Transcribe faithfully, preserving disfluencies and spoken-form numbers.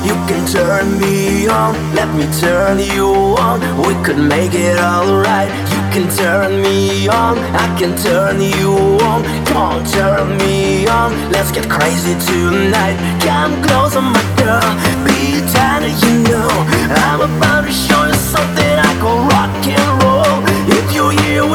You can turn me on, let me turn you on. We could make it alright. You can turn me on, I can turn you on. Come on, turn me on, let's get crazy tonight. Come closer, my girl, be tender, you know. I'm about to show you something I call rock and roll. If you're here